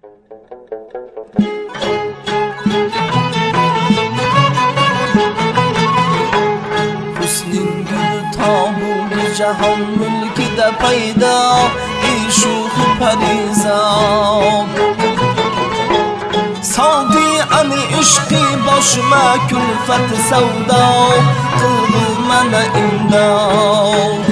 Husning guli to bo'ldi jahon mulkida paydo ishuhi parizod Saudi ani ishqi boshima kulfat savdo qildi mana imdod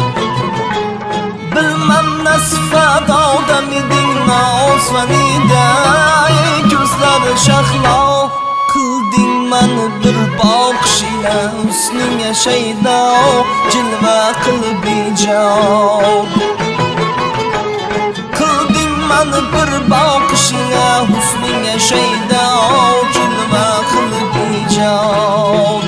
Bilmam nasfada odamiding nosvanida ko'zlari shahlo qilding mani bir boqishingda husninga shaydo jilva qilib ijod qilding mani bir boqishingda husninga shaydo jilva qilib ijod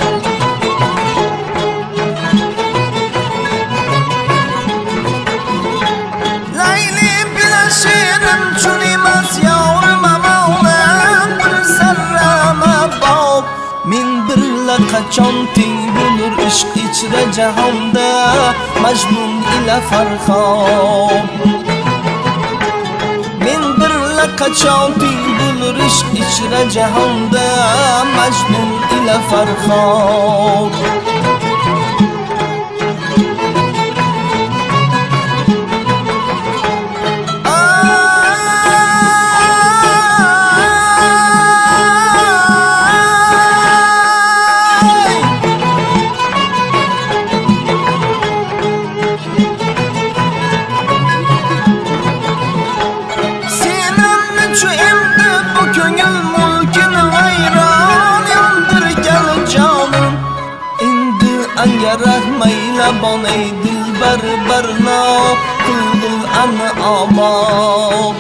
Layli bilan she'rim chunimas yorim amonan bir sarrama bob Men birla qachon teng bo'lur ishq ichra jahonda Majnun ila Farhod Men birla qachon teng bo'lur ishq ichra jahonda Majnun ila Farhod Rahmayla bonay dilbar barno qildil ani obod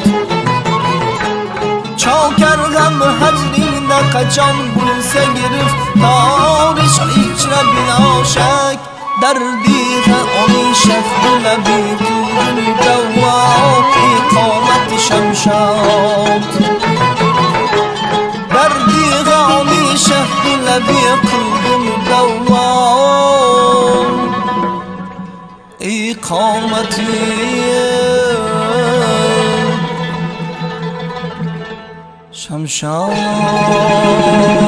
Chokar g'am hajringda qachon bo'lsa giriftor ishq ichra binoshak dardiga oning shahla bitul davo iqomat shamshod dardiga oning shahla bitul davo إقامتي شمشاد